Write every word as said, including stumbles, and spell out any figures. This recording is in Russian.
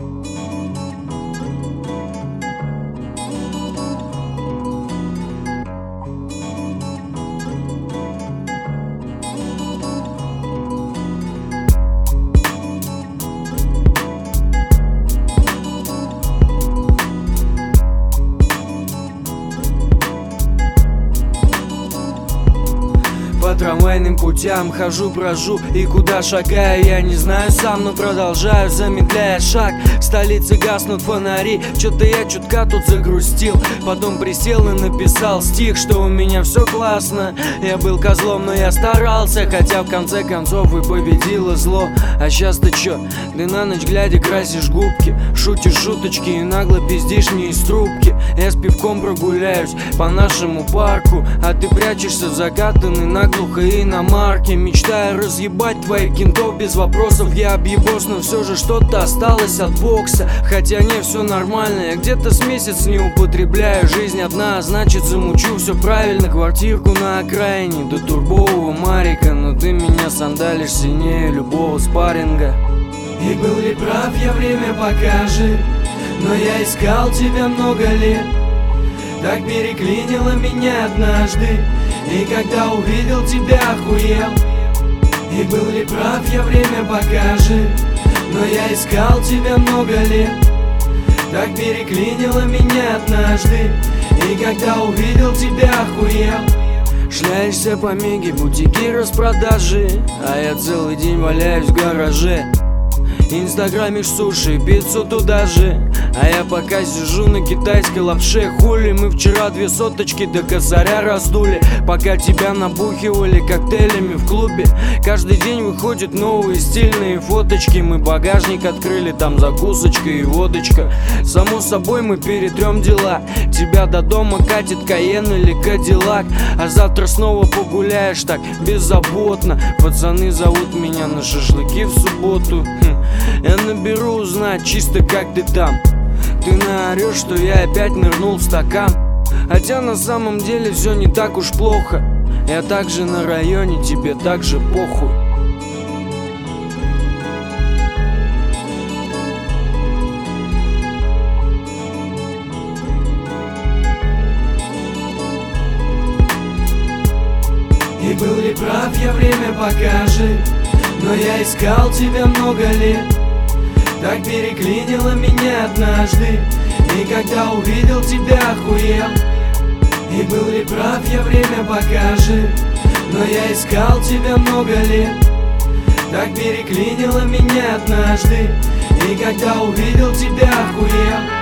По трамвайным путям хожу, брожу, и куда шагаю, я не знаю сам, но продолжаю, замедляя шаг. В столице гаснут фонари, чё-то я чутка тут загрустил. Потом присел и написал стих, что у меня все классно. Я был козлом, но я старался, хотя в конце концов и победило зло. А сейчас ты чё? Ты на ночь глядя красишь губки, шутишь шуточки и нагло пиздишь мне из трубки. Я с пивком прогуляюсь по нашему парку, а ты прячешься в закатанный наглухо иномарке. Мечтаю разъебать твоих кентов без вопросов. Я объебос, но все же что-то осталось от бокса. Хотя не, все нормально, я где-то с месяц не употребляю. Жизнь одна, значит замучу все правильно. Квартирку на окраине до турбового Марика, но ты меня сандалишь сильнее любого спарринга. И был ли прав я, время покажет, но я искал тебя много лет. Так переклинило меня однажды, и когда увидел тебя, охуел. И был ли прав я, время покажет, но я искал тебя много лет. Так переклинило меня однажды, и когда увидел тебя, охуел. Шляешься по меге, бутики, распродажи, а я целый день валяюсь в гараже. Инстаграмишь суши, пиццу туда же, а я пока сижу на китайской лапше. Хули, мы вчера две соточки до косаря раздули, пока тебя набухивали коктейлями в клубе. Каждый день выходят новые стильные фоточки. Мы багажник открыли, там закусочка и водочка. Само собой мы перетрем дела. Тебя до дома катит Каен или Кадиллак, а завтра снова погуляешь так беззаботно. Пацаны зовут меня на шашлыки в субботу. Я наберу узнать чисто как ты там. Ты наорешь, что я опять нырнул в стакан, хотя на самом деле все не так уж плохо. Я также на районе, тебе также похуй. И был ли прав я, время покажет, но я искал тебя много лет. Так переклинило меня однажды, и когда увидел тебя, охуел. И был ли прав я, время покажет, но я искал тебя много лет. Так переклинило меня однажды, и когда увидел тебя, охуел.